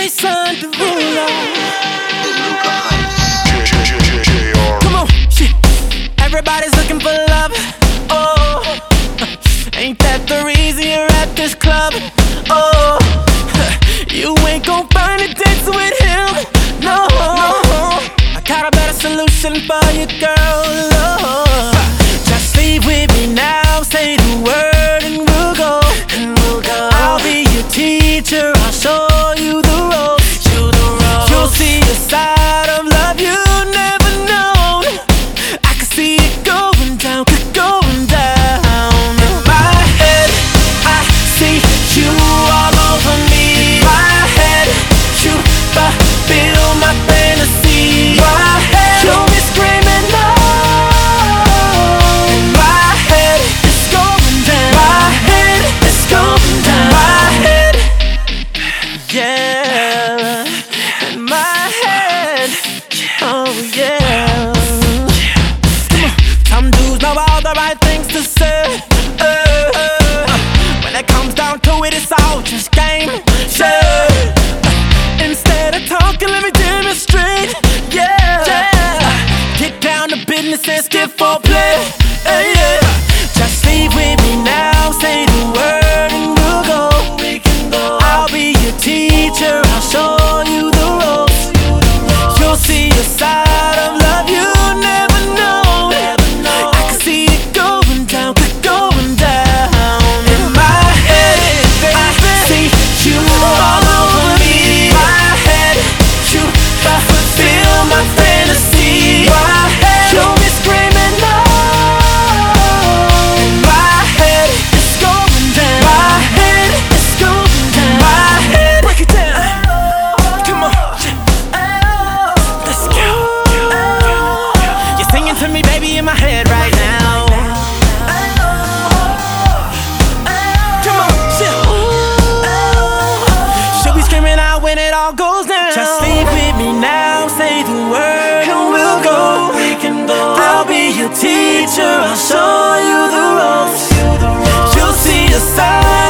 Jason Derulo. JR. Come on, shit. Everybody's looking for love. Oh, ain't that the reason you're at this club? Oh, you ain't gon' find a dance with him. No, I got a better solution for you, girl. Oh, just leave with me now. Say the word and we'll go. I'll be your teacher. I'll show you the ropes. You'll see a side of love you never known. I can see it going down, going down. In my head, I see you all over me. My head, you fulfill my fantasy. My head, you be screaming no. In my head, it's going down. My head, it's going down. My head, yeah. In my head, oh yeah. Some dudes know all the right things to say. When it comes down to it, it's all just game. Yeah. Instead of talking, let me demonstrate. Yeah. Get down to business and skip foreplay. Yeah. Just leave with me now. Say the word and we'll go. I'll be your teacher. I'll show you the ropes. You'll see a side of love you never know. I can see it going down, going down. In my head, I see you all over me. My head, you fulfill my fantasy. My head, you'll be screaming no. In my head, it's going down. My head, it's going down. My head, break it down. Come on, let's go. You're singing to me, baby, in my head right now. Come on, she'll be screaming out when it all goes down. Just leave with me now, say the word and we'll go. I'll be your teacher, I'll show you the ropes. You'll see a side